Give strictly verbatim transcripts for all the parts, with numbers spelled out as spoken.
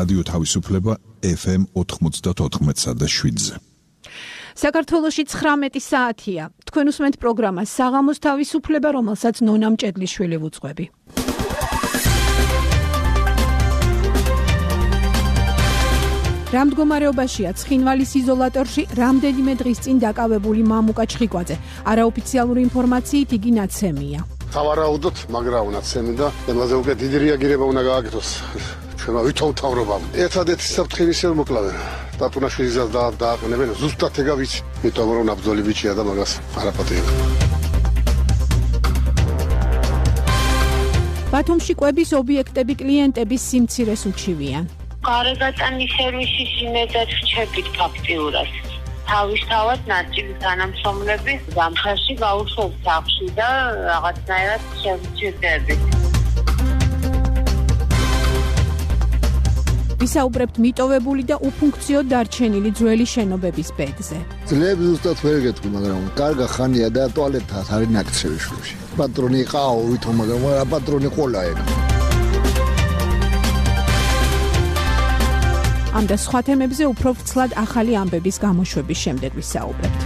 რადიო თავისუფლება ეფ ემ ოთხმოცდაოთხ და შვიდზე. საქართველოში ცხრამეტი საათია. თქვენ უსმენთ პროგრამას საღამოს თავისუფლება, რომელსაც ნონა მჭედლიშვილი ვუძღვები. რა მდგომარეობაშია ცხინვალის იზოლატორში რამდენიმე დღის წინ დაკავებული მამუკა ჩხიკვაძე? არაოფიციალური ინფორმაციით იგი ნაცემია. თავარაუდოთ, მაგრამ ნაცემი და ყველაზე უკვე დიდი რეაგირება უნდა გააკეთოს ჩვენმა ვითომთავრობამ. ერთადერთი საფრთხე ისევ მოკლავენ. დატუნაშვილისაც დააყენებენ ზუსტად ეგა ვიცი. იმიტომ რომ ნაბრძოლი ბიჭია და მაგას არაპატიება. ბათუმში კვების ობიექტები კლიენტების სიმცირეს უჩივიან. გარეგატანის სერვისის იმედად ვჩებით ფაქტიურად. თავისთავად ნაწილი თანამშრომლები ზამთარში გაუშვებს სახლში და რაღაცნაირად შევჭირდებით. ვისაუბრებთ მიტოვებული და უფუნქციო დარჩენილი ძველი შენობების ბედზე. ძლებს ზუსტად ვერ გეტყვი, მაგრამ კარგა ხანია და ტუალეტად არის ნაკცევი შუში. პატრონი ყაო ვითომ, მაგრამ რა პატრონი ყოლა ენა. ამ და სხვა თემებზე უფრო ვრცლად ახალი ამბების გამოშვების შემდეგ ვისაუბრებთ.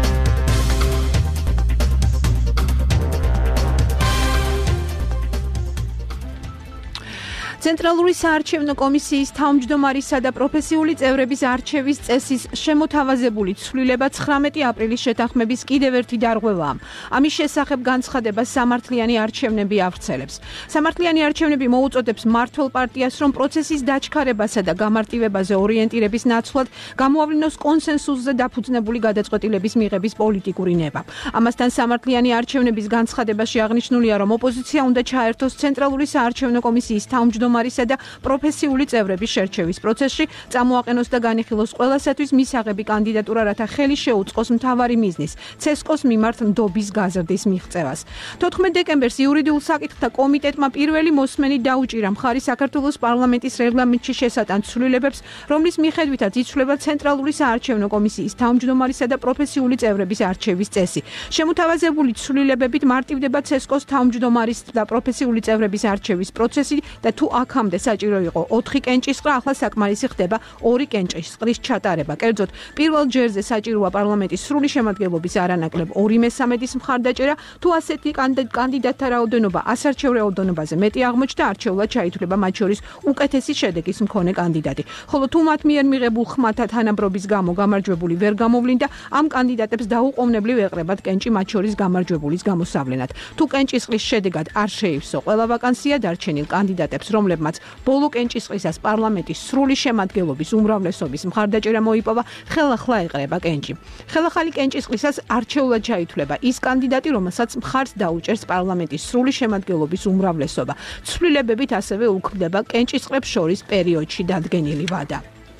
ცენტრალური საარჩევნო კომისიის თავმჯდომარისა და პროფესიული წევრების არჩევის წესის შემოთავაზებული ცვლილება ცხრამეტი აპრილის შეთანხმების კიდევ ერთი დარღვევაა. ამის შესახებ განცხადებას სამართლიანი არჩევნები ავრცელებს. სამართლიანი არჩევნები მოუწოდებს მმართველ პარტიას, რომ პროცესის დაჩქარებასა და გამარტივებაზე ორიენტირების ნაცვლად გამოავლინოს კონსენსუსზე დაფუძნებული გადაწყვეტილების მიღების პოლიტიკური ნება. ამასთან სამართლიანი არჩევნების განცხადებაში აღნიშნულია, რომ ოპოზიცია უნდა ჩაერთოს ცენტრალური საარჩევნო კომისიის თავმჯდომარისა და პროფესიული წევრების შერჩევის პროცესში, წამოაყენოს და განიხილოს ყველასათვის მისაღები კანდიდატურა, რათა ხელი შეუწყოს მთავარი მიზნის, ცესკოს მიმართ ნდობის გაზრდის მიღწევას. თოთხმეტ დეკემბერს იურიდიულ საკითხთა კომიტეტმა პირველი მოსმენით დაუჭირა მხარი საქართველოს პარლამენტის რეგლამენტში შესატან ცვლილებებს, რომლის მიხედვითაც იცვლება ცენტრალური საარჩევნო კომისიის თავმჯდომარისა და პროფესიული წევრების არჩევის წესი. შემოთავაზებული ცვლილებებით მარტივდება ცესკოს თავმჯდომარის და პროფესიული წევრების არჩევის პროცესი და თუ აქამდე საჭირო იყო ოთხი კენჭისყრა, ახლა საკმარისი ხდება ორი კენჭისყრის ჩატარება. კერძოდ, პირველ ჯერზე საჭიროა პარლამენტის სრული შემადგენლობის არანაკლებ ორი მესამედის მხარდაჭერა, თუ ასეთი კანდიდატთა რაოდენობა ასარჩევ რაოდენობაზე მეტი აღმოჩნდა, არჩეულად ჩაითვლება მათ შორის უკეთესი შედეგის მქონე კანდიდატი. ხოლო თუ მათ მიერ მიღებულ ხმათა თანაბრობის გამო გამარჯვებული ვერ გამოვლინდა, ამ კანდიდატებს დაუყოვნებლივ ეყრებათ კენჭი მათ შორის გამარჯვებულის გამოსავლენად. თუ კენჭისყრის შედეგად არ შეივსო ყველა ვაკანსია, დარჩენილ კანდიდატებს, რომლებმაც ბოლო კენჭისყრისას პარლამენტის სრული შემადგენლობის უმრავლესობის მხარდაჭერა მოიპოვა, ხელახლა ეყრება კენჭი. ხელახალი კენჭისყრისას არჩეულად ჩაითვლება ის კანდიდატი, რომელსაც მხარს დაუჭერს პარლამენტის სრული შემადგენლობის უმრავლესობა. ცვლილებებით ასევე უქმდება კენჭისყრებს შორის პერიოდში დადგენილი ვადა.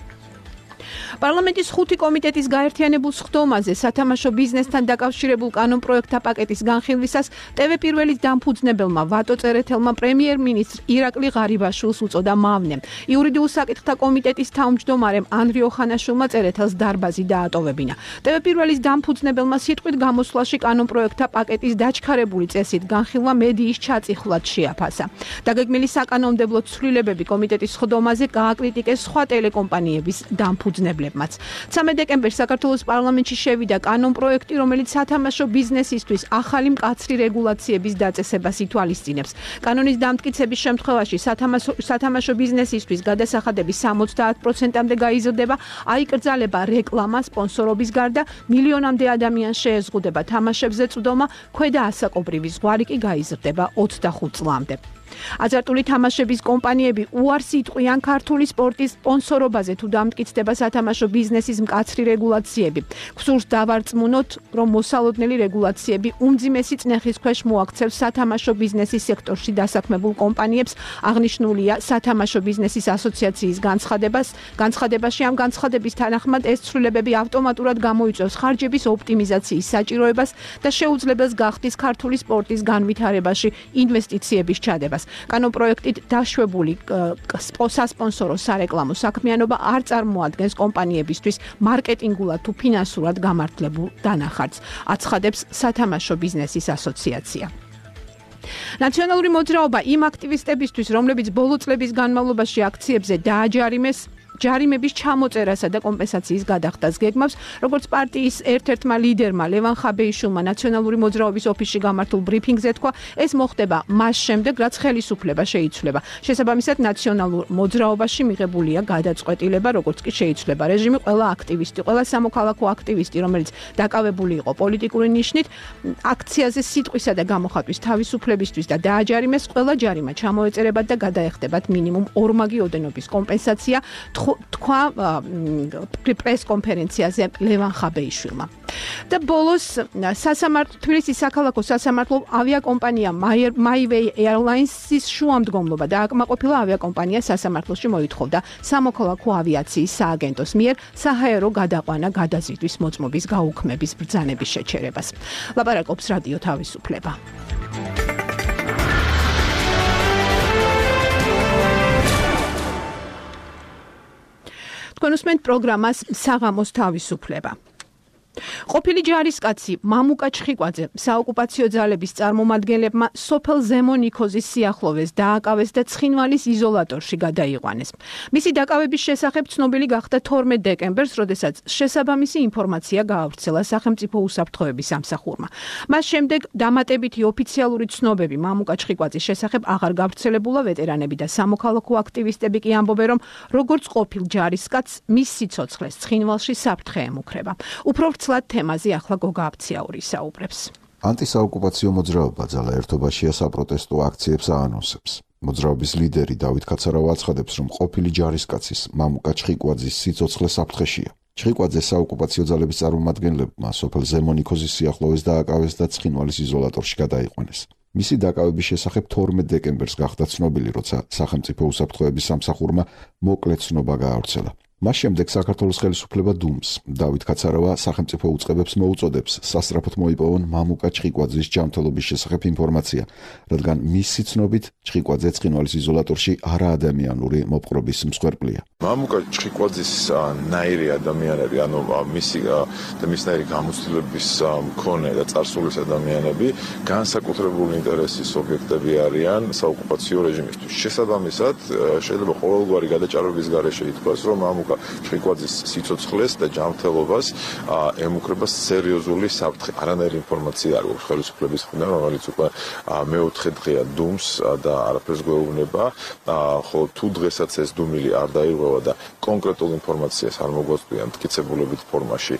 პარლამენტის ხუთი კომიტეტის გაერთიანებულ სხდომაზე სათამაშო ბიზნესთან დაკავშირებულ კანონპროექტთა პაკეტის განხილვისას ტევ პირველის დამფუძნებელმა ვატო წერეთელმა პრემიერ-მინისტრ ირაკლი ღარიბაშვილს უწოდა მავნე. იურიდიულ საკითხთა კომიტეტის თავმჯდომარემ ანრი ოხანაშვილმა წერეთელს დარბაზი დაატოვებინა. ტევ პირველის დამფუძნებელმა სიტყვით გამოსვლაში კანონპროექტთა პაკეტის დაჩქარებული წესით განხილვა მედიის ჩაწიხვლად შეაფასა. დაგეგმილი საკანონმდებლო ცვლილებები კომიტეტის სხდომაზე გააკრიტიკეს სხვა ტელეკომპანიების დამფუძნებლებმაც. მცამეტ დეკემბერს საქართველოს პარლამენტში შევიდა კანონპროექტი, რომელიც სათამაშო ბიზნესისთვის ახალი მკაცრი რეგულაციების დაწესებას ითვალისწინებს. კანონის დამტკიცების შემთხვევაში სათამაშო, სათამაშო ბიზნესისთვის გადასახადების სამოცდაათ პროცენტამდე გაიზრდება, აიკრძალება რეკლამა, სპონსორობის გარდა მილიონამდე ადამიანს შეეზღუდება თამაშებზე წვდომა, ქვედა ასაკობრივი ზღვარი კი გაიზრდება ოცდახუთ წლამდე. აზარტული თამაშების კომპანიები უარს იტყვიან ქართული სპორტის სპონსორობაზე, თუ დამტკიცდება სათამაშო ბიზნესის მკაცრი რეგულაციები. გსურს დავარწმუნოთ, რომ მოსალოდნელი რეგულაციები უმძიმესი წნეხის ქვეშ მოაქცევს სათამაშო ბიზნესის სექტორში დასაქმებულ კომპანიებს, აღნიშნულია სათამაშო ბიზნესის ასოციაციის განცხადებას. განცხადებაში ამ განცხადების თანახმად ეს ცვლილებები ავტომატურად გამოიწვევს ხარჯების ოპტიმიზაციის საჭიროებას და შეუძლებს გახდის ქართული სპორტის განვითარებაში ინვესტიციების ჩადებას. კანონპროექტით დაშვებული სასპონსორო სარეკლამო საქმიანობა არ წარმოადგენს კომპანიებისთვის მარკეტინგულად თუ ფინანსურად გამართლებულ დანახარჯს, აცხადებს სათამაშო ბიზნესის ასოციაცია. ნაციონალური მოძრაობა იმ აქტივისტებისთვის, რომლებიც ბოლო წლების განმავლობაში აქციებზე დააჯარიმეს, ჯარიმების ჩამოწერასა და კომპენსაციის გადახდას გეგმავს, როგორც პარტიის ერთ-ერთმა ლიდერმა ლევან ხაბეიშვილმა ნაციონალური მოძრაობის ოფისში გამართულ ბრიფინგზე თქვა, ეს მოხდება მას შემდეგ, რაც ხელისუფლება შეიცვლება. შესაბამისად, ნაციონალურ მოძრაობაში მიღებულია გადაწყვეტილება, როგორც კი შეიცვლება რეჟიმი, ყველა აქტივისტი, ყველა სამოქალაქო აქტივისტი, რომელიც დაკავებული იყო პოლიტიკური ნიშნით, აქციაზე სიტყვისა და გამოხატვის თავისუფლებისთვის და დააჯარიმეს, ყველა ჯარიმა ჩამოეწერებათ და გადაეხდებათ მინიმუმ ორმაგი ოდენობის კომპენსაცია. თქვა პრეს კონფერენციაზე ლევან ხაბეიშვილმა. და ბოლოს სასამართლო თბილისის საქალაქო სასამართლო ავიაკომპანია MyWay Airlines-ის შუამდგომლობა და აკმაყოფილა ავიაკომპანია სასამართლოში მოითხოვდა სამოქალაქო ავიაციის სააგენტოს მიერ საჰაერო გადაყვანა გადაზიდვის მოწმობის გაუქმების ბრძანების შეჩერებას. ლაპარაკობს რადიო თავისუფლება. თქვენ უსმენთ პროგრამას საღამოს თავისუფლება. ყოფილი ჯარისკაცი მამუკა ჩხიკვაძე საოკუპაციო ძალების წარმომადგენლებმა სოფელ ზემონიქოზის სიახლოვეს დააკავეს და ცხინვალის იზოლატორში გადაიყვანეს. მისი დაკავების შესახებ ცნობილი გახდა თორმეტ დეკემბერს, როდესაც შესაბამისი ინფორმაცია გაავრცელა სახელმწიფო უსაფრთხოების სამსახურმა. მას შემდეგ დამატებითი ოფიციალური ცნობები მამუკა ჩხიკვაძის შესახებ აღარ გავრცელებულა, ვეტერანები და სამოქალაქო აქტივისტები კი ამბობენ, რომ როგორც ყოფილ ჯარისკაცს მის სიცოცხლეს ცხინვალში საფრთხე ემუქრება. უფრო ვრცლად თემაზე ახლა გოგა აფციაური საუბრებს. ანტისაოკუპაციო მოძრაობა ძალა ერთობაშია საპროტესტო აქციებს აანონსებს. მოძრაობის ლიდერი დავით კაცარავა აცხადებს, რომ ყოფილი ჯარისკაცის მამუკა ჩხიკვაძის სიცოცხლე საფრთხეშია. ჩხიკვაძე საოკუპაციო ძალების წარმომადგენლებმა სოფელ ზემონიქოზის სიახლოვეს დააკავეს და ცხინვალის იზოლატორში გადაიყვანეს. მისი დაკავების შესახებ თორმეტ დეკემბერს გახდა ცნობილი, როცა სახელმწიფო უსაფრთხოების სამსახურმა მოკლე ცნობა გაავრცელა. მას შემდეგ საქართველოს ხელისუფლება დუმს დავით კაცარავა სახელმწიფო უწყებებს მოუწოდებს სასწრაფოდ მოიპოვონ მამუკა ჩხიკვაძის ჯანმრთელობის შესახებ ინფორმაცია, რადგან მისი ცნობით ჩხიკვაძე ცხინვალის იზოლატორში არაადამიანური მოპყრობის მსხვერპლია. მამუკა ჩხიკვაძის ნაირი ადამიანები, ანუ მისი და მისნაირი გამოცდილების მქონე და წარსულის ადამიანები განსაკუთრებული ინტერესის ობიექტები არიან საოკუპაციო რეჟიმისთვის. შესაბამისად, შეიძლება ყოველგვარი გადაჭარბების გარეშე ითქვას, რომ მამუკა ჩხიკვაძის სიცოცხლეს და ჯანმრთელობას ემუქრება სერიოზული საფრთხე. არანაირი ინფორმაცია არ გვაქვს ხელისუფლების მხრიდან, რომელიც უკვე მეოთხე დღეა დუმს და არაფერს გვეუბნება, ხოლო თუ დღესაც ეს დუმილი არ დაირღვევა და კონკრეტულ ინფორმაციას არ მოგვაწვიან მტკიცებულებით ფორმაში,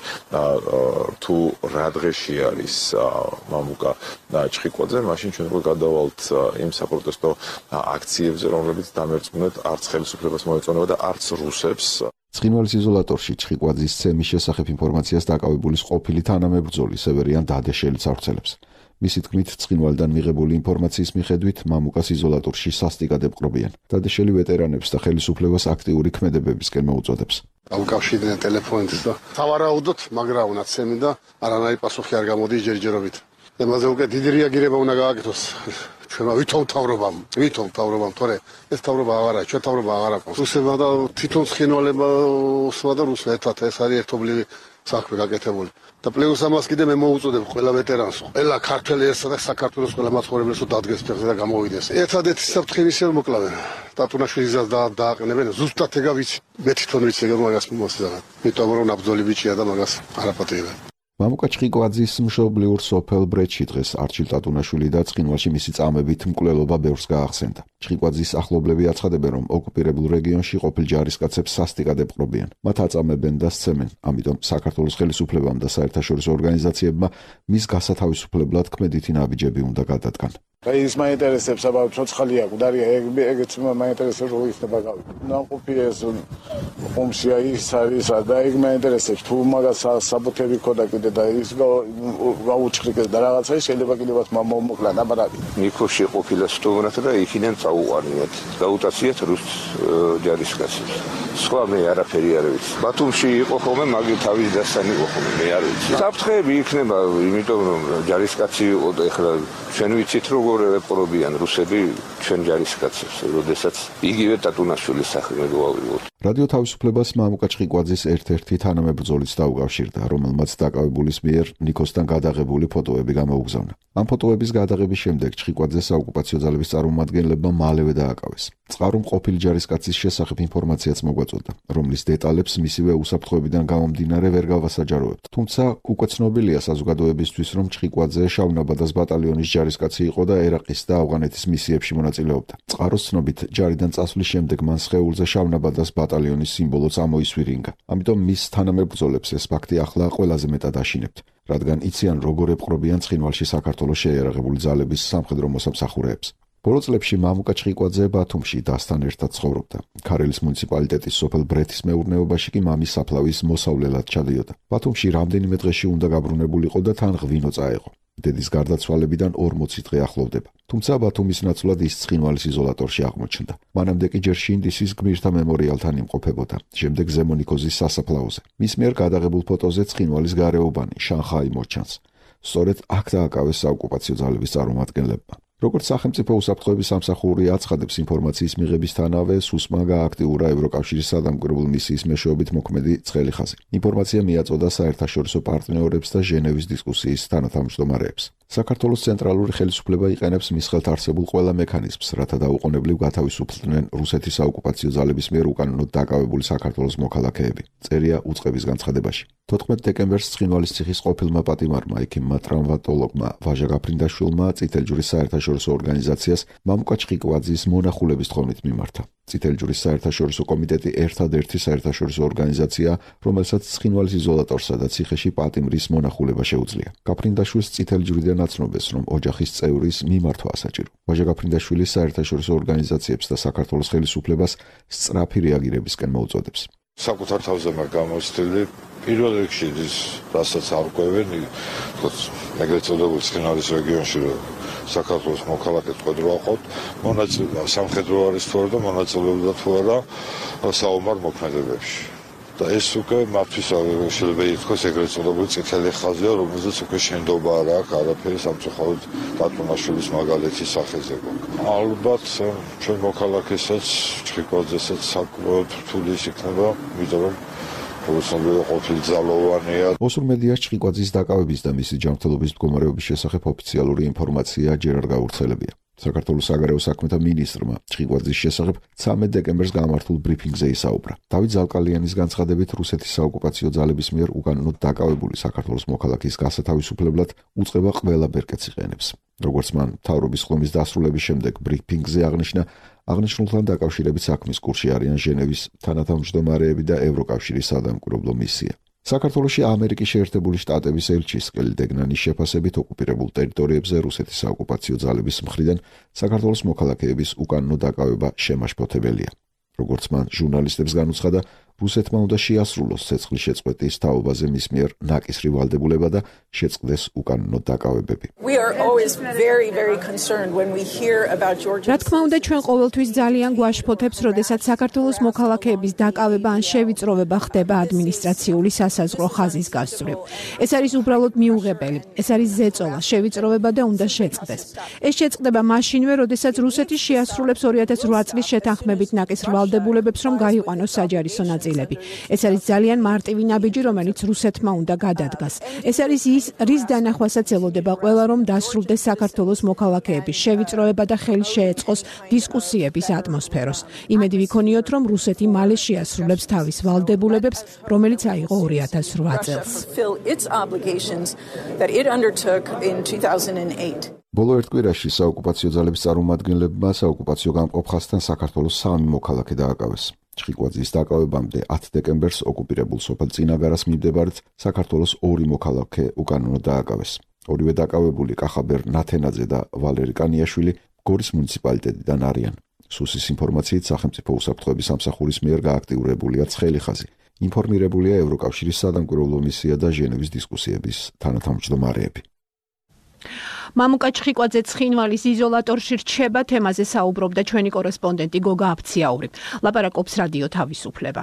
თუ რა დღეში არის მამუკა ჩხიკვაძე, მაშინ ჩვენ უკვე გადავალთ იმ საპროტესტო აქციებზე, რომლებიც დამერწმუნეთ არც ხელისუფლებას მოეწონება და არც რუსებს. ცხინვალის იზოლატორში ჩხიკვაძის ცემის შესახებ ინფორმაციას დაკავებულის ყოფილი თანამებრძოლი სევერიან დადეშელიც ავრცელებს. მისი თქმით, ცხინვალიდან მიღებული ინფორმაციის მიხედვით მამუკას იზოლატორში სასტიკად ებყრობიან. დადეშელი ვეტერანებს და ხელისუფლებას აქტიური ქმედებებისკენ მოუწოდებს. დავუკავშირდნენ ტელეფონით და სავარაუდოდ მაგრა უნდა ცემი და არანაირი პასუხი არ გამოდის ჯერჯერობით. ემაზე უკვე დიდი რეაგირება უნდა გააკეთოს. ჩვენმა ვითომ თავრობამ, ვითომ თავრობამ, თორე ეს თავრობა აღარა, ჩვენ თავრობა აღარ აქვს. რუსებმა და თვითონ ცხინვალებმა და რუსმა ერთად ეს არის ერთობლივი საქმე გაკეთებული. და პლუს ამას კიდე მე მოუწოდებ ყველა ვეტერანს, ყველა ქართველი ერთსა და საქართველოს ყველა მაცხოვრებელს დადგეს ფეხზე და გამოვიდეს. ერთადერთი საფრთხე ისე მოკლავენ. ტატუნაშვილისაც დააყენებენ, ზუსტად ეგა ვიცი. მე თვითონ ვიცი ეგა მაგას მომოსწრა. იმიტომ რომ ნაბრძოლი ბიჭია და მაგას არაპატიებენ. მამუკა ჩხიკვაძის მშობლიურ სოფელ ბრეთში დღეს არჩილ ტატუნაშვილი და ცხინვალში მისი წამებით მკვლელობა ბევრს გაახსენდა. ჩხიკვაძის ახლობლები აცხადებენ, რომ ოკუპირებულ რეგიონში ყოფილ ჯარისკაცებს სასტიკად ებყრობიან. მათ აწამებენ და სცემენ. ამიტომ საქართველოს ხელისუფლებამ და საერთაშორისო ორგანიზაციებმა მის გასათავისუფლებლად ქმედითი ნაბიჯები უნდა გადადგან. აი ის მაინტერესებს აბა ცოცხალია, გუდარია, ეგეც მაინტერესებს რო იქნება გავი. ნაყოფი ეს ომშია ის არის და ეგ მაინტერესებს თუ მაგას საბუთები ქონდა კიდე და ის გაუჩხრიკეს და რაღაცა შეიძლება კიდევაც მომოკლან აბარადი. ნიქოში ყოფილა სტუმრად და იქიდან წაუყარნიათ. გაუტაციათ რუს ჯარისკაცს. სხვა მე არაფერი არ ვიცი. ბათუმში იყო ხოლმე მაგი თავის დასანი იყო ხოლმე მე არ ვიცი. საფრთხეები იქნება, იმიტომ რომ ჯარისკაცი იყო და ეხლა ჩვენ ვიცით როგორ ეპყრობიან რუსები ჩვენ ჯარისკაცებს, როდესაც იგივე ტატუნაშვილის სახელი გავავიღოთ. რადიო თავისუფლებას მამუკა ჩხიკვაძის ერთ-ერთი თანამებრძოლიც დაუკავშირდა, რომელმაც დაკავებულის მიერ ნიკოსთან გადაღებული ფოტოები გამოუგზავნა. ამ ფოტოების გადაღების შემდეგ ჩხიკვაძეს საოკუპაციო ძალების წარმომადგენლებმა მალევე დააკავეს. წყარომ ყოფილი ჯარისკაცის შესახებ ინფორმაციაც მოგვაწოდა, რომლის დეტალებს მისივე უსაფრთხოებიდან გამომდინარე ვერ გავასაჯაროებთ. თუმცა უკვე ცნობილია საზოგადოებისთვის, რომ ჩხიკვაძე შავნაბადას ბატალიონის ჯარისკაცი იყო და ერაყის და ავღანეთის მისიებში მონაწილეობდა. წყაროს ცნობით, ჯარიდან წასვლის შემდეგ მან სხეულზე შავნაბადას ბატალიონის სიმბოლოც ამოისვირინგა. ამიტომ მის თანამებრძოლებს ეს ფაქტი ახლა ყველაზე მეტად აშინებთ, რადგან იციან როგორ ეპყრობიან ცხინვალში საქართველოს შეიარაღებული ძალების სამხედრო მოსამსახურეებს. ბოლო წლებში მამუკა ჩხიკვაძე ბათუმში დასთან ერთად ცხოვრობდა. ქარელის მუნიციპალიტეტის სოფელ ბრეთის მეურნეობაში კი მამის საფლავის მოსავლელად ჩადიოდა. ბათუმში რამდენიმე დღეში უნდა გაბრუნებულიყო და თან ღვინო წაეღო. დედის გარდაცვალებიდან ორმოცი დღე ახლოვდება. თუმცა ბათუმის ნაცვლად ის ცხინვალის იზოლატორში აღმოჩნდა. მანამდე კი ჯერ შინდისის გმირთა მემორიალთან იმყოფებოდა, შემდეგ ზემონიკოზის სასაფლაოზე. მის მიერ გადაღებულ ფოტოზე ცხინვალის გარეუბანი, შანხაი მოჩანს. სწორედ აქ დააკავეს საოკუპაციო ძალების წარმომადგენლებმა. როგორც სახელმწიფო უსაფრთხოების სამსახური აცხადებს, ინფორმაციის მიღებისთანავე სუსმა გააქტიურა ევროკავშირის სადამკვირვებლო მისიის მეშვეობით მოქმედი ცხელი ხაზი. ინფორმაცია მიაწოდა საერთაშორისო პარტნიორებს და ჟენევის დისკუსიის თანათავმჯდომარეებს. საქართველოს ცენტრალური ხელისუფლება იყენებს მის ხელთ არსებულ ყველა მექანიზმს, რათა დაუყოვნებლივ გათავისუფლდნენ რუსეთის საოკუპაციო ძალების მიერ უკანონოდ დაკავებული საქართველოს მოქალაქეები. წერია უწყების განცხადებაში. თოთხმეტ დეკემბერს ცხინვალის ციხის ყოფილმა პატიმარმა, ექიმმა ტრავმატოლოგმა ვაჟა გაფრინდაშვილმა წითელი ჯვრის საერთაშორისო ორგანიზაციას მამუკა ჩხიკვაძის მონახულების თხოვნით მიმართა. წითელი ჯვრის საერთაშორისო კომიტეტი ერთადერთი საერთაშორისო ორგანიზაცია, რომელსაც ცხინვალის იზოლატორსა და ციხეში პატიმრის მონახულება შეუძლია. გაფრინდაშვილს წითელი ჯვრიდან აცნობეს, რომ ოჯახის წევრის მიმართვა ასაჭირო. ვაჟა გაფრინდაშვილი საერთაშორისო ორგანიზაციებს და საქართველოს ხელისუფლებას სწრაფი რეაგირებისკენ მოუწოდებს. საკუთარ თავზე მაგ გამოსtildeდი პირველ რიგში ის რასაც არკვევენ, თქოს, ეგრეთ წოდებულ ცხინვალის რეგიონში საქართველოს მოქალაქეებს ყვედრავყოთ, მონაწილეობა სამხედრო არის თუ არა და მონაწილეობდა თუ არა საომარ მოქმედებებში. და ეს უკვე მათთვის შეიძლება ითქვას ეგრეთ წოდებული წითელი ხაზია, რომელზეც უკვე შენდობა არ აქვს არაფერი სამწუხაროდ დატუნაშვილის მაგალითის სახეზე. ალბათ ჩვენ მოქალაქესაც, ჩხიკვაძესაც საკმაოდ რთული იქნება, იმიტომ რომ უცნობია ყოფილი ძალოვანია. ოსურ მედიას ჩხიკვაძის დაკავების და მისი ჯანმრთელობის მდგომარეობის შესახებ ოფიციალური ინფორმაცია ჯერ არ გავრცელებია. საქართველოს საგარეო საქმეთა მინისტრმა ჩხიკვაძის შესახებ ცამეტ დეკემბერს გამართულ ბრიფინგზე ისაუბრა. დავით ზალკალიანის განცხადებით, რუსეთის საოკუპაციო ძალების მიერ უკანონოდ დაკავებული საქართველოს მოქალაქის გასათავისუფლებლად უწყება ყველა ბერკეტს იყენებს. როგორც მან მთავრობის ხომის დასრულების შემდეგ ბრიფინგზე აღნიშნა, აღნიშნულთან დაკავშირებით საქმის კურსში არიან ჟენევის თანათავმჯდომარეები და ევროკავშირის სადამკვირვებლო მისია. საქართველოში ამერიკის შეერთებული შტატების ელჩის ყელდეგნანის შეფასებით ოკუპირებულ ტერიტორიებზე რუსეთის საოკუპაციო ძალების მხრიდან საქართველოს მოქალაქეების უკანონო დაკავება შემაშფოთებელია. როგორც მან ჟურნალისტებს განუცხადა, რუსეთმა უნდა შეასრულოს ცეცხლის შეწყვეტის თაობაზე მის მიერ ნაკისრი ვალდებულება და შეწყდეს უკანონო დაკავებები. რა თქმა უნდა, ჩვენ ყოველთვის ძალიან გვაშფოთებს, როდესაც საქართველოს მოქალაქეების დაკავება ან შევიწროვება ხდება ადმინისტრაციული სასაზღვრო ხაზის გასწვრივ. ეს არის უბრალოდ მიუღებელი. ეს არის ზეწოლა, შევიწროვება და უნდა შეწყდეს. ეს შეწყდება მაშინვე, როდესაც რუსეთი შეასრულებს ორი ათას ოთხ წლის შეთანხმებით ნაკისრ ვალდებულებებს, რომ გაიყვანოს საჯარისო ნაწილები. ეს არის ძალიან მარტივი ნაბიჯი, რომელიც რუსეთმა უნდა გადადგას. ეს არის ის, რის დანახვასაც ელოდება ყველა, რომ დასრულდეს საქართველოს მოქალაქეების შევიწროვება და ხელი შეეწყოს დისკუსიების ატმოსფეროს. იმედი ვიქონიოთ, რომ რუსეთი მალე შეასრულებს თავის ვალდებულებებს, რომელიც აიღო ორი ათას ოთხ წელს. ბოლო ერთ კვირაში საოკუპაციო ძალების წარმომადგენლებმა საოკუპაციო გამყოფ ხაზთან საქართველოს სამი მოქალაქე დააკავეს. ჩხიკვაძის დაკავებამდე ათი დეკემბერს ოკუპირებულ სოფელ წინაგარას მიმდებარედ საქართველოს ორი მოქალაქე უკანონოდ დააკავეს. ორივე დაკავებული კახაბერ ნათენაძე და ვალერი კანიაშვილი გორის მუნიციპალიტეტიდან არიან. სუსის ინფორმაციით სახელმწიფო უსაფრთხოების სამსახურის მიერ გააქტიურებულია ცხელი ხაზი. ინფორმირებულია ევროკავშირის სადამკვირვებლო მისია და ჟენევის დისკუსიების თანათავმჯდომარეები. მამუკა ჩხიკვაძე ცხინვალის იზოლატორში რჩება, თემაზე საუბრობდა ჩვენი კორესპონდენტი გოგა აფციაური. ლაპარაკობს რადიო თავისუფლება.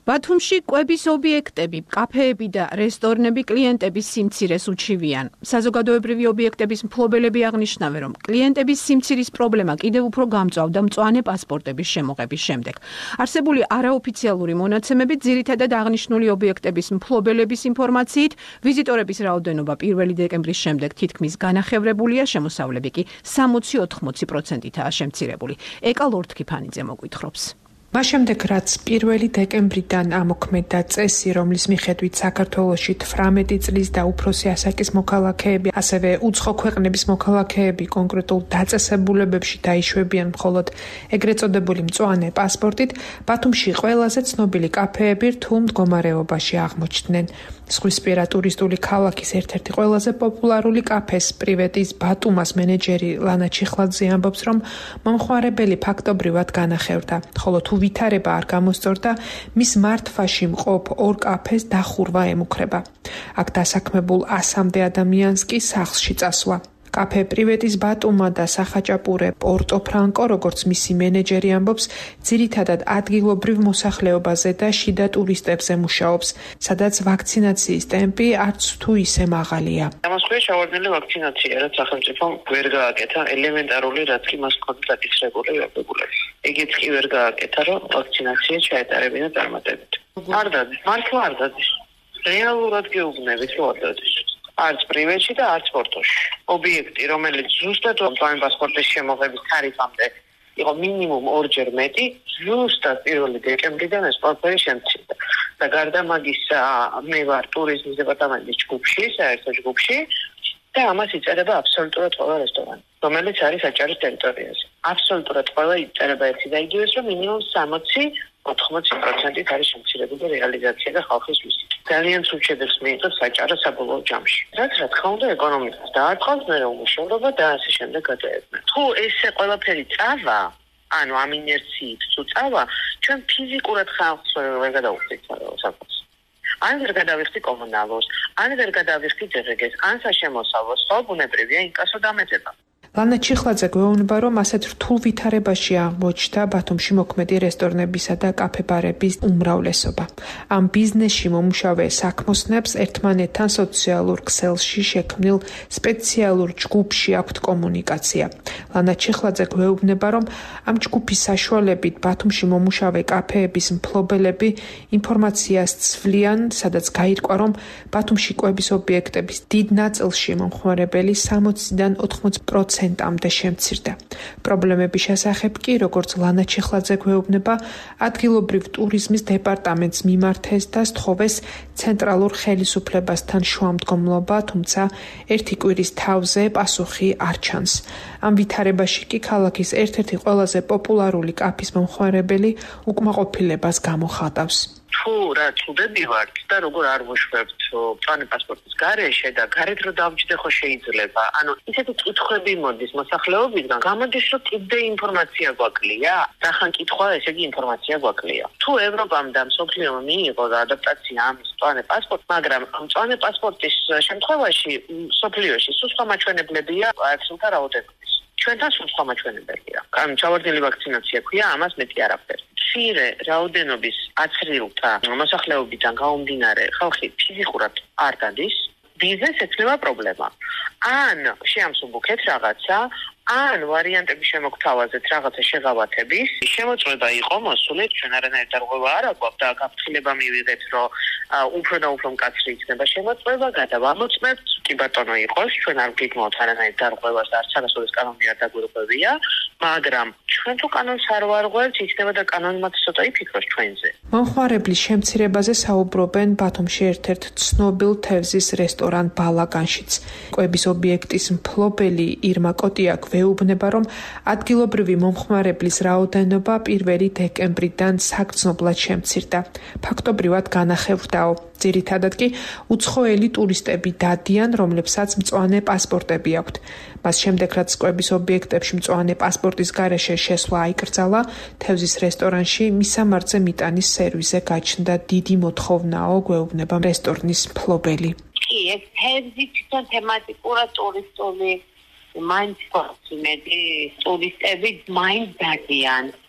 ბათუმში კვების ობიექტები, კაფეები და რესტორნები კლიენტების სიმცირეს უჩივიან. საზოგადოებრივი ობიექტების მფლობელები აღნიშნავენ, რომ კლიენტების სიმცირის პრობლემა კიდევ უფრო გამწვავდა მწვანე პასპორტების შემოღების შემდეგ. არსებული არაოფიციალური მონაცემებით ძირითადად აღნიშნული ობიექტების მფლობელების ინფორმაციით, ვიზიტორების რაოდენობა პირველი დეკემბრის შემდეგ თითქმის განახევრებულია, შემოსავლები კი სამოცი ოთხმოცი პროცენტითაა შემცირებული. ეკა ლორთქიფანიძე მოგვითხრობს. მას შემდეგ, რაც პირველი დეკემბრიდან ამოქმედა წესი, რომლის მიხედვით საქართველოში თვრამეტი წლის და უფროსი ასაკის მოქალაქეები, ასევე უცხო ქვეყნების მოქალაქეები კონკრეტულ დაწესებულებებში დაიშვებიან მხოლოდ ეგრეთ წოდებული მწვანე პასპორტით, ბათუმში ყველაზე ცნობილი კაფეები რთულ მდგომარეობაში აღმოჩნდნენ. ზღვისპირა ტურისტული ქალაქის ერთ-ერთი ყველაზე პოპულარული კაფეს პრივეტის ბატუმას მენეჯერი ლანა ჩიხლაძე ამბობს, რომ მომხმარებელი ფაქტობრივად განახევრდა, ხოლო თუ ვითარება არ გამოსწორდა, მის მართვაში მყოფ ორ კაფეს დახურვა ემუქრება. აქ დასაქმებულ ასამდე ადამიანს კი სახლში წასვლა. კაფე პრივეტის ბატუმა და სახაჭაპურე პორტო ფრანკო, როგორც მისი მენეჯერი ამბობს, ძირითადად ადგილობრივ მოსახლეობაზე და შიდა ტურისტებზე მუშაობს, სადაც ვაქცინაციის ტემპი არც თუ ისე მაღალია. ამასხვია ჩავარდნილი ვაქცინაცია, რაც სახელმწიფომ ვერ გააკეთა ელემენტარული, რაც კი მას ჰქონდა დაკისრებული ვებებულები. ეგეც კი ვერ გააკეთა, რომ ვაქცინაცია ჩაეტარებინა წარმატებით. არ დადის, მართლა არ დადის. რეალურად გეუბნებით, რომ არ დადის. არც პრივეტში და არც პორტოში. ობიექტი, რომელიც ზუსტად მწვანე პასპორტის შემოღების თარიფამდე იყო მინიმუმ ორჯერ მეტი, ზუსტად პირველი დეკემბრიდან ეს ყველაფერი შემცირდა. და გარდა მაგისა, მე ვარ ტურიზმის დეპარტამენტის ჯგუფში, საერთო ჯგუფში, და ამას იწერება აბსოლუტურად ყველა რესტორანი, რომელიც არის აჭარის ტერიტორიაზე. აბსოლუტურად ყველა იწერება ერთი და იგივეს, რომ მინიმუმ სამოცი ოთხმოცი პროცენტით არის შემცირებული რეალიზაცია და ხალხის ვიზიტი. ძალიან სულ შედევს მიიღებს საჭარო საბოლოო ჯამში. რაც რა თქმა უნდა ეკონომიკას დაარტყავს, მერე უმუშევრობა და ასე შემდეგ გადაეცემა. თუ ესე ყველაფერი წავა, ანუ ამ ინერციით თუ წავა, ჩვენ ფიზიკურად ხალხს ვერ გადავხდით საკუთს. ან ვერ გადავიხდი კომუნალურს, ან ვერ გადავიხდი ძეგლს, ან საშემოსავლოს, ხო ბუნებრივია ინკასო დამეწება. ლანა ჩიხლაძე გვეუბნება, რომ ასეთ რთულ ვითარებაში აღმოჩნდა ბათუმში მოქმედი რესტორნებისა და კაფე-ბარების უმრავლესობა. ამ ბიზნესში მომუშავე საქმოსნებს ერთმანეთთან სოციალურ ქსელში შექმნილ სპეციალურ ჯგუფში აქვთ კომუნიკაცია. ლანა ჩიხლაძე გვეუბნება, რომ ამ ჯგუფის საშუალებით ბათუმში მომუშავე კაფეების მფლობელები ინფორმაციას ცვლიან, სადაც გაირკვა, რომ ბათუმში კვების ობიექტების დიდ ნაწილში მომხმარებელი სამოციდან ოთხმოცი პროცენტამდე შემცირდა. პრობლემების შესახებ კი, როგორც ლანა ჩიხლაძე გვეუბნება, ადგილობრივ ტურიზმის დეპარტამენტს მიმართეს და სთხოვეს ცენტრალურ ხელისუფლებასთან შუამდგომლობა, თუმცა ერთი კვირის თავზე პასუხი არ ჩანს. ამ ვითარებაში კი ქალაქის ერთ-ერთი ყველაზე პოპულარული კაფის მომხმარებელი უკმაყოფილებას გამოხატავს. თუ რა წუდები ვართ და როგორ არ ვუშვებთ მწვანე პასპორტის გარეშე და გარეთ რო დავჯდე ხო შეიძლება. ანუ ისეთი კითხვები მოდის მოსახლეობისგან, გამოდის რომ კიდე ინფორმაცია გვაკლია, რახან კითხვა, ესე იგი ინფორმაცია გვაკლია. თუ ევროპამ და მსოფლიომ მიიღო ადაპტაცია ამის მწვანე პასპორტი, მაგრამ მწვანე პასპორტის შემთხვევაში მსოფლიოში სულ სხვა მაჩვენებლებია აერთთა რაოდენობის. ჩვენთან სულ სხვა მაჩვენებელია. ანუ ჩავარდნილი ვაქცინაცია ქვია, ამას მეტი არაფერი. მცირე რაოდენობის აცრილთა მოსახლეობიდან გაუმდინარე ხალხი ფიზიკურად არ დადის, ბიზნეს ეცნება პრობლემა. ან შეამსუბუქეთ რაღაცა, ან ვარიანტები შემოგთავაზეთ რაღაცა შეღავათების, შემოწმება იყო მოსული, ჩვენ არანაირ დარღვევა არ აქვს და გაფრთხილება მივიღეთ, რომ უფრო და უფრო მკაცრი იქნება შემოწმება, გადავამოწმებთ, კი ბატონო იყოს, ჩვენ არ გიგმოთ არანაირ დარღვევას და არც არასოდეს კანონი არ დაგვირღვევია, მაგრამ ჩვენ თუ კანონს არ ვარღვევთ, იქნება და კანონი მათ ცოტა იფიქროს ჩვენზე. მომხმარებლის შემცირებაზე საუბრობენ ბათუმში ერთ-ერთ ცნობილ თევზის რესტორან ბალაგანშიც. კვების ობიექტის მფლობელი ირმა კოტია გვეუბნება, რომ ადგილობრივი მომხმარებლის რაოდენობა პირველი დეკემბრიდან საგრძნობლად შემცირდა. ფაქტობრივად განახევრდაო. ძირითადად კი უცხოელი ტურისტები დადიან, რომლებსაც მწვანე პასპორტები აქვთ. მას შემდეგ, რაც კვების ობიექტებში მწვანე პასპორტის გარეშე შესვლა აიკრძალა, თევზის რესტორანში მისამართზე მიტანის სერვისზე გაჩნდა დიდი მოთხოვნაო, გვეუბნება რესტორნის მფლობელი. კი, ეს თევზი თვითონ თემატიკურად ტურისტული მაინც ფორციმედი ტურისტები მაინც დადიან.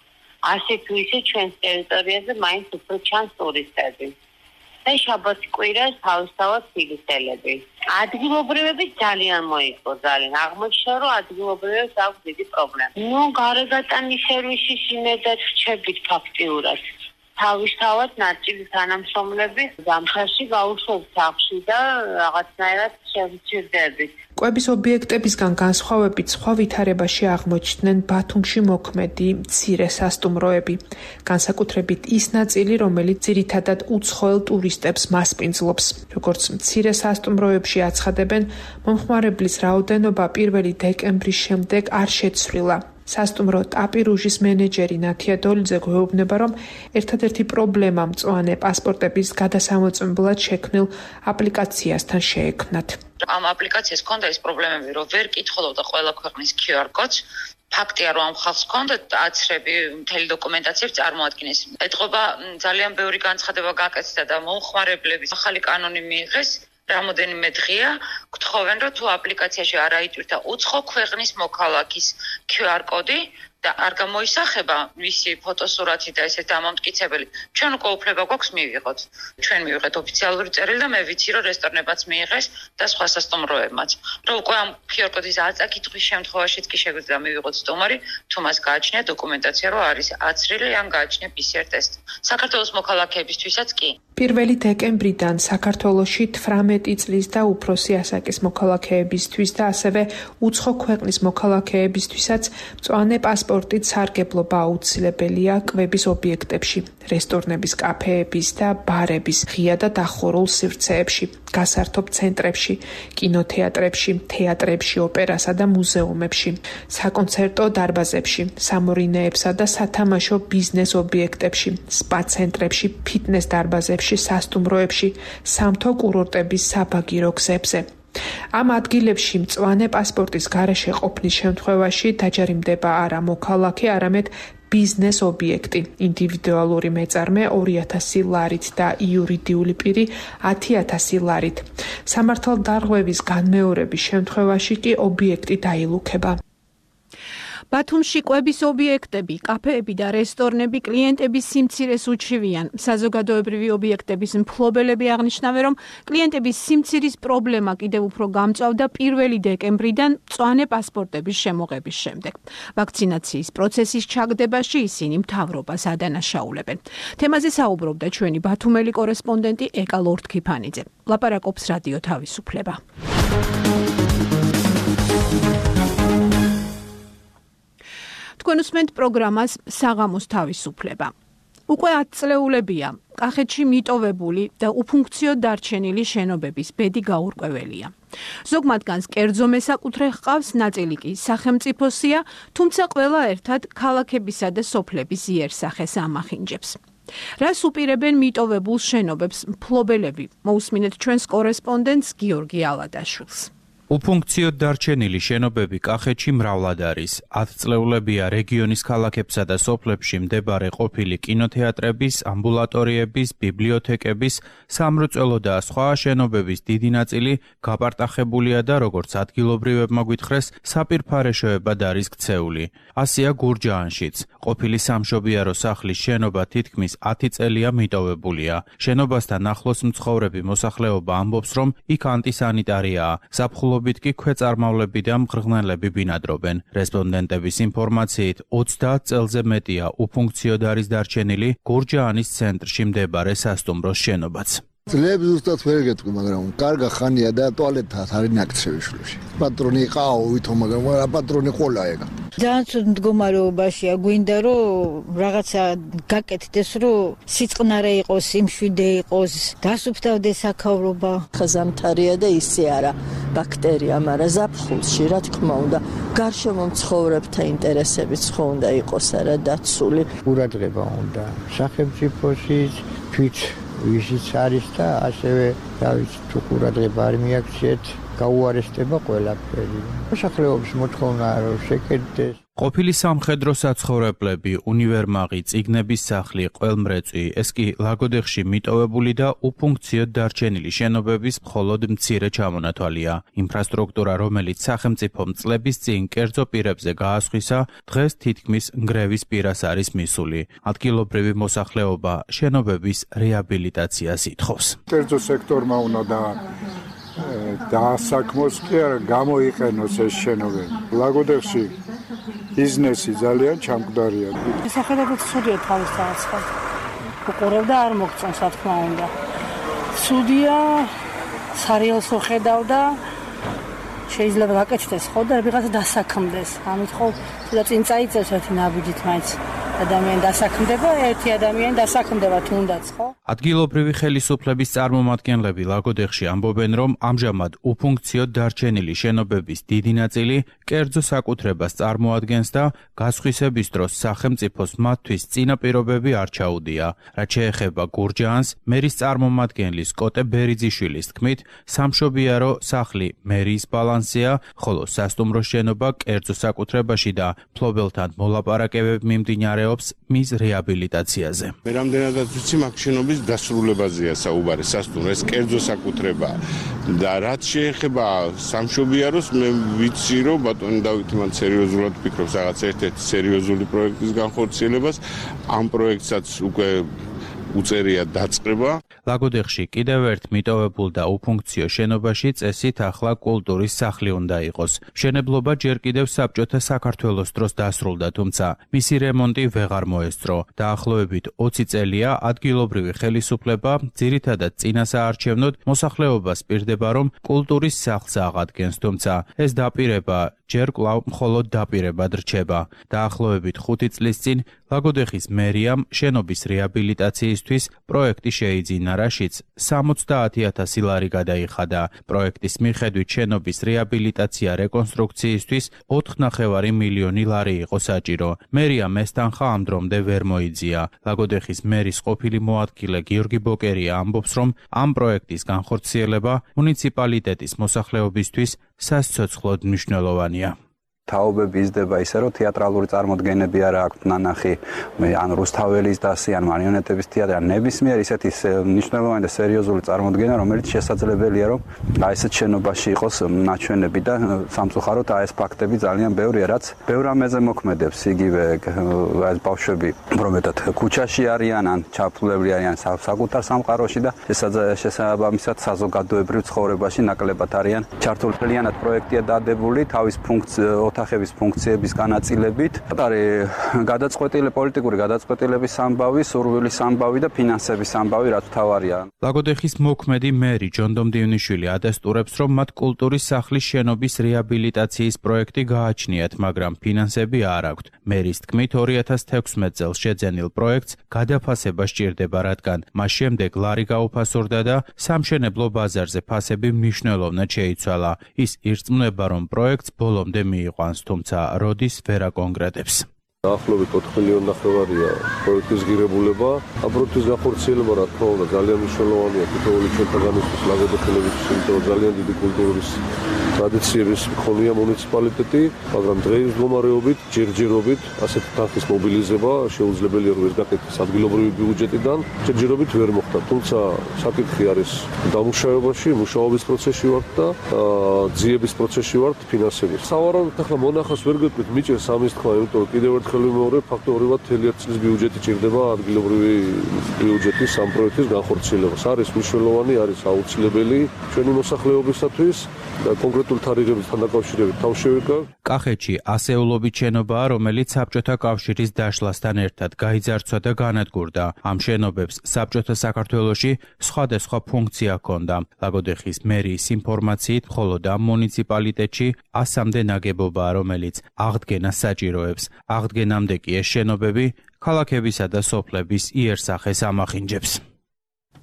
ასე თუ ისე ჩვენს ტერიტორიაზე მაინც უფრო ჩანს ტურისტები. და შაბათი კვირას თავისთავად ფილისელები. ადგილობრივები ძალიან მოიყო ძალიან. აღმოჩნდა რომ ადგილობრივებს აქვს დიდი პრობლემა. ნუ გარეგატანის სერვისის იმედად რჩებით ფაქტიურად. თავისთავად ნაწილი თანამშრომლები ზამთარში გაუშვებთ სახლში და რაღაცნაირად შევჭირდებით. კვების ობიექტებისგან განსხვავებით სხვა ვითარებაში აღმოჩნდნენ ბათუმში მოქმედი მცირე სასტუმროები. განსაკუთრებით ის ნაწილი, რომელიც ძირითადად უცხოელ ტურისტებს მასპინძლობს. როგორც მცირე სასტუმროებში აცხადებენ, მომხმარებლის რაოდენობა პირველი დეკემბრის შემდეგ არ შეცვლილა. სასტუმრო ტაპირუჟის მენეჯერი ნათია დოლიძე გვეუბნება, რომ ერთადერთი პრობლემა მწვანე პასპორტების გადასამოწმებლად შექმნილ აპლიკაციასთან შეექმნათ. ამ აპლიკაციას ჰქონდა ის პრობლემები, რომ ვერ კითხულობდა ყველა ქვეყნის კიუ არ კოდს. ფაქტია, რომ ამ ხალხს ჰქონდა აცრები მთელი დოკუმენტაციებს წარმოადგენს. ეთყობა ძალიან ბევრი განცხადება გაკეთდა და მომხმარებლების ახალი კანონი მიიღეს. რამოდენიმე დღეა გთხოვენ, რომ თუ აპლიკაციაში არ აიტვირთა უცხო ქვეყნის მოქალაქის კიუ არ კოდი და არ გამოისახება მისი ფოტოსურათი და ესეთ ამომტკიცებელი, ჩვენ უკვე უფლება გვაქვს მივიღოთ. ჩვენ მივიღეთ ოფიციალური წერილი და მე ვიცი, რომ რესტორნებაც მიიღეს და სხვა სასტუმროებმაც. რომ უკვე ამ კიუ არ კოდის აწაკითხვის შემთხვევაშიც კი შეგვიძლია მივიღოთ სტუმარი, თუ მას გააჩნია დოკუმენტაცია, რომ არის აცრილი ან გააჩნია პი სი არ ტესტი. საქართველოს მოქალაქეებისთვისაც კი. პირველი დეკემბრიდან საქართველოში თვრამეტი წლის და უფროსი ასაკის მოქალაქეებისთვის და ასევე უცხო ქვეყნის მოქალაქეებისთვისაც მწვანე პასპორტით სარგებლობა აუცილებელია კვების ობიექტებში, რესტორნების, კაფეების და ბარების, ღია და დახურულ სივრცეებში, გასართობ ცენტრებში, კინოთეატრებში, თეატრებში, ოპერასა და მუზეუმებში, საკონცერტო დარბაზებში, სამორინეებსა და სათამაშო ბიზნეს ობიექტებში, სპა ცენტრებში, ფიტნეს დარბაზებში, სასტუმროებში, სამთო კურორტების საბაგირო გზებზე. ამ ადგილებში მწვანე პასპორტის გარეშე ყოფნის შემთხვევაში დაჯერიმდება არა მოქალაქე, არამედ ბიზნეს ობიექტი, ინდივიდუალური მეწარმე ორი ათასი ლარით და იურიდიული პირი ათი ათასი ლარით. სამართალდარღვევის განმეორების შემთხვევაში კი ობიექტი დაილუქება. ბათუმში კვების ობიექტები, კაფეები და რესტორნები კლიენტების სიმცირეს უჩივიან. საზოგადოებრივი ობიექტების მფლობელები აღნიშნავენ, რომ კლიენტების სიმცირის პრობლემა კიდევ უფრო გამწვავდა პირველი დეკემბრიდან მწვანე პასპორტების შემოღების შემდეგ. ვაქცინაციის პროცესის ჩაგდებაში ისინი მთავრობას ადანაშაულებენ. თემაზე საუბრობდა ჩვენი ბათუმელი კორესპონდენტი ეკა ლორთქიფანიძე. ლაპარაკობს რადიო თავისუფლება. თქვენ უსმენთ პროგრამას საღამოს თავისუფლება. უკვე ათ წლეულებია კახეთში მიტოვებული და უფუნქციო დარჩენილი შენობების ბედი გაურკვეველია. ზოგ მათგანს კერძო მესაკუთრე ჰყავს, ნაწილი კი სახელმწიფოსია, თუმცა ყველა ერთად ქალაქებისა და სოფლების იერსახეს ამახინჯებს. რას უპირებენ მიტოვებულ შენობებს მფლობელები? მოусმინეთ ჩვენს კორესპონდენტს გიორგი ალადაშვილს. უფუნქციოდ დარჩენილი შენობები კახეთში მრავლად არის. ათ წლეულებია რეგიონის ქალაქებსა და სოფლებში მდებარე ყოფილი კინოთეატრების, ამბულატორიების, ბიბლიოთეკების, სამრეწველო და სხვა შენობების დიდი ნაწილი გაპარტახებულია და როგორც ადგილობრივებმა გვითხრეს, საპირფარეშოებად არის ქცეული. ასია გურჯაანშიც. ყოფილი სამშობიარო სახლის შენობა თითქმის ათი წელია მიტოვებულია. შენობასთან ახლოს მცხოვრები მოსახლეობა ამბობს, რომ იქ ანტისანიტარიაა. ზაფხულობით კი ქვეწარმავლები და მღრღნელები ბინადრობენ. რესპონდენტების ინფორმაციით, ოცდაათ წელზე მეტია უფუნქციოდ არის დარჩენილი გურჯაანის ცენტრში მდებარე სასტუმროს შენობაც. ძლებს ზუსტად ვერ გეტყვი, მაგრამ კარგა ხანია და ტუალეტად არის ნაკცევი შულში. პატრონი ყაო ვითო, მაგრამ რა პატრონი ყოლა ეგა. ძალიან ცუდ მდგომარეობაშია, გვინდა რომ რაღაცა გაკეთდეს, რომ სიწყნარე იყოს, იმშვიდე იყოს, დასუფთავდეს აქავრობა. ხაზამთარია და ისე არა ბაქტერია, მაგრამ ზაფხულში რა თქმა უნდა, გარშემო მცხოვრებთა ინტერესებიც ხო უნდა იყოს არა დაცული. ყურადღება უნდა სახელმწიფოსის თვით ვიზიც არის და ასევე დავით თუ ყურადღება არ მიაქციეთ გაუარესდება ყველაფერი. მოსახლეობის მოთხოვნაა რომ შეკეთდეს. ყოფილი სამხედრო საცხოვრებლები, უნივერმაღი, წიგნების სახლი, ყველმრეწვი, ეს კი ლაგოდეხში მიტოვებული და უფუნქციოდ დარჩენილი შენობების მხოლოდ მცირე ჩამონათვალია. ინფრასტრუქტურა, რომელიც სახელმწიფომ წლების წინ კერძო პირებზე გაასხვისა, დღეს თითქმის ნგრევის პირას არის მისული. ადგილობრივი მოსახლეობა შენობების რეაბილიტაციას ითხოვს. კერძო სექტორმა უნდა დაასაქმოს კი არა გამოიყენოს ეს შენობები. ლაგოდეხში ბიზნესი ძალიან ჩამკვდარია. სახელმწიფო ცუდია თავის თანხა. უყურებდა არ მოგწონს რა თქმა უნდა. ცუდია სარიელსო ხედავდა შეიძლება გაკეთდეს ხო და ვიღაცა დასაქმდეს. ამით ხო და წინ წაიწევს ერთი ნაბიჯით მაინც ადამიანი დასაქმდება, ერთი ადამიანი დასაქმდება თუნდაც ხო? ადგილობრივი ხელისუფლების წარმომადგენლები ლაგოდეხში ამბობენ, რომ ამჟამად უფუნქციოდ დარჩენილი შენობების დიდი ნაწილი კერძო საკუთრებას წარმოადგენს და გასხვისების დროს სახელმწიფოს მათთვის წინაპირობები არ ჩაუდია. რაც შეეხება გურჯაანს, მერის წარმომადგენლის კოტე ბერიძიშვილის თქმით, სამშობიარო სახლი მერის ბალანსია, ხოლო სასტუმრო შენობა კერძო საკუთრებაში და ფლობელთან მოლაპარაკებები მიმდინარეობს მის რეაბილიტაციაზე. მე რამდენადაც ვიცი, მაგ შენობის დასრულებაზეა საუბარი, სასტუმრო, ეს კერძო საკუთრება და რაც შეეხება სამშობიაროს, მე ვიცი, რომ ბატონი დავითი მან სერიოზულად ფიქრობს რაღაც ერთ-ერთი სერიოზული პროექტის განხორციელებას, ამ პროექტსაც უკვე უწერია დაწყება. ლაგოდეხში კიდევ ერთ მიტოვებულ და უფუნქციო შენობაში წესით ახლა კულტურის სახლი უნდა იყოს. მშენებლობა ჯერ კიდევ საბჭოთა საქართველოს დროს დასრულდა, თუმცა მისი რემონტი ვეღარ მოესწრო. დაახლოებით ოცი წელია ადგილობრივი ხელისუფლება ძირითადად წინასაარჩევნოდ მოსახლეობას პირდება, რომ კულტურის სახლს აღადგენს, თუმცა ეს დაპირება ჯერ კვლავ მხოლოდ დაპირებად რჩება. დაახლოებით ხუთი წლის წინ ლაგოდეხის მერიამ შენობის რეაბილიტაციისთვის პროექტი შეიძინა, რაშიც სამოცდაათი ათასი ლარი გადაიხადა. პროექტის მიხედვით შენობის რეაბილიტაცია რეკონსტრუქციისთვის ოთხ ნახევარი მილიონი ლარი იყო საჭირო. მერიამ ეს თანხა ამ დრომდე ვერ მოიძია. ლაგოდეხის მერის ყოფილი მოადგილე გიორგი ბოკერია ამბობს, რომ ამ პროექტის განხორციელება მუნიციპალიტეტის მოსახლეობისთვის სასიცოცხლოდ მნიშვნელოვანია. თაობები იზრდება ისე, რომ თეატრალური წარმოდგენები არა აქვთ ნანახი, ან რუსთაველის დასი, ან მარიონეტების თეატრი, ან ნებისმიერ ისეთი მნიშვნელოვანი და სერიოზული წარმოდგენა, რომელიც შესაძლებელია, რომ აი ესეთ შენობაში იყოს ნაჩვენები და სამწუხაროდ აი ეს ფაქტები ძალიან ბევრია, რაც ბევრ ამაზე მოქმედებს. იგივე ეს ბავშვები, რომელთაც ქუჩაში არიან, ან ჩაფლული არიან საკუთარ სამყაროში და შესაბამისად საზოგადოებრივ ცხოვრებაში ნაკლებად არიან ჩართული. მთლიანად პროექტია დადებული თავის ფუნქციით ოთახების ფუნქციების განაწილებით. არის გადაწყვეტილი პოლიტიკური გადაწყვეტილების ამბავი, სურვილის ამბავი და ფინანსების ამბავი, რაც თავარია. ლაგოდეხის მოქმედი მერი ჯონდომ დიუნიშვილი ადასტურებს, რომ მათ კულტურის სახლის შენობის რეაბილიტაციის პროექტი გააჩნიათ, მაგრამ ფინანსები არ აქვთ. მერის თქმით, ორი ათას თექვსმეტ წელს შეძენილ პროექტს გადაფასება სჭირდება, რადგან მას შემდეგ ლარი გაუფასურდა და სამშენებლო ბაზარზე ფასები მნიშვნელოვნად შეიცვალა. ის ირწმუნება, რომ პროექტს ბოლომდე მიიღო, თუმცა როდის ვერ აკონკრეტებს. დაახლოებით ოთხ მილიონი ნახევარია პროექტის ღირებულება. ამ პროექტის განხორციელება რა თქმა უნდა ძალიან მნიშვნელოვანია თითოეული ჩვენთაგანისთვის ლაგოდეხელებისთვის, იმიტომ რომ ძალიან დიდი კულტურის ტრადიციების მქონეა მუნიციპალიტეტი, მაგრამ დღეის მდგომარეობით ჯერჯერობით ასეთი თანხის მობილიზება შეუძლებელია რომ ვერ გაკეთდეს ადგილობრივი ბიუჯეტიდან, ჯერჯერობით ვერ მოხდა. თუმცა საკითხი არის დამუშავებაში, მუშაობის პროცესში ვართ და ძიების პროცესში ვართ ფინანსების. სავარაუდოდ ახლა მონახავს ვერ გეტყვით, მიჭირს ამის თქვა, იმიტომ რომ კიდევ ერთხელ ვიმეორებ, ფაქტობრივად მთელი ერთ წლის ბიუჯეტი ჭირდება ადგილობრივი ბიუჯეტის ამ პროექტის განხორციელებას. არის მნიშვნელოვანი, არის აუცილებელი ჩვენი მოსახლეობისათვის და კონკრეტული თარიღებთან დაკავშირებით თავშევიკავ. კახეთში ასეულობით შენობაა, რომელიც საბჭოთა კავშირის დაშლასთან ერთად გაიძარცვა და განადგურდა. ამ შენობებს საბჭოთა საქართველოში სხვადასხვა ფუნქცია ჰქონდა. ლაგოდეხის მერიის ინფორმაციით, მხოლოდ ამ მუნიციპალიტეტში ასამდე ნაგებობაა, რომელიც აღდგენას საჭიროებს. აღდგენამდე კი ეს შენობები ქალაქებისა და სოფლების იერსახეს ამახინჯებს.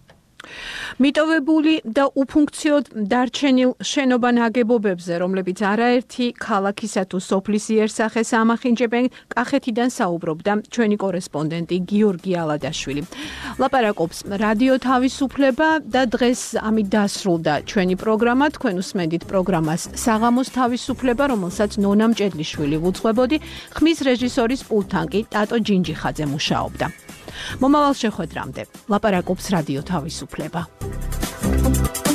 მიტოვებული და უფუნქციოდ დარჩენილ შენობა ნაგებობებზე, რომლებიც არაერთი ქალაქისა თუ სოფლის იერსახეს ამახინჯებენ, კახეთიდან საუბრობდა ჩვენი კორესპონდენტი გიორგი ალადაშვილი. ლაპარაკობს რადიო თავისუფლება და დღეს ამით დასრულდა ჩვენი პროგრამა. თქვენ უსმენდით პროგრამას საღამოს თავისუფლება, რომელსაც ნონა მჭედლიშვილი ვუძღვებოდი, ხმის რეჟისორის პულტთან კი ტატო ჯინჯიხაძე მუშაობდა. მომავალ შეხვედრამდე ლაპარაკობს რადიო თავისუფლება.